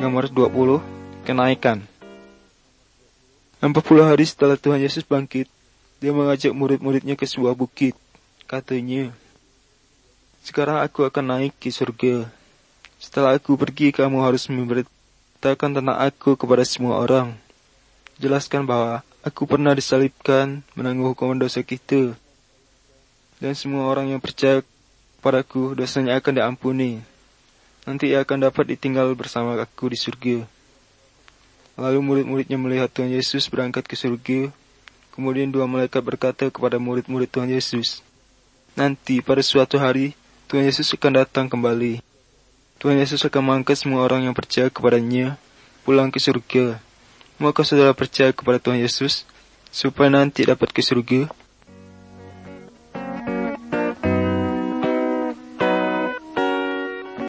Nomor 20, kenaikan. 40 hari setelah Tuhan Yesus bangkit, dia mengajak murid-muridnya ke sebuah bukit. Katanya, "Sekarang aku akan naik ke surga. Setelah aku pergi, kamu harus memberitakan tentang aku kepada semua orang. Jelaskan bahwa aku pernah disalibkan, menanggung hukuman dosa kita. Dan semua orang yang percaya padaku, dosanya akan diampuni. Nanti ia akan dapat ditinggal bersama aku di surga." Lalu murid-muridnya melihat Tuhan Yesus berangkat ke surga. Kemudian dua malaikat berkata kepada murid-murid Tuhan Yesus, "Nanti pada suatu hari, Tuhan Yesus akan datang kembali. Tuhan Yesus akan mengangkat semua orang yang percaya kepadanya pulang ke surga. Maukah saudara percaya kepada Tuhan Yesus, supaya nanti dapat ke surga?"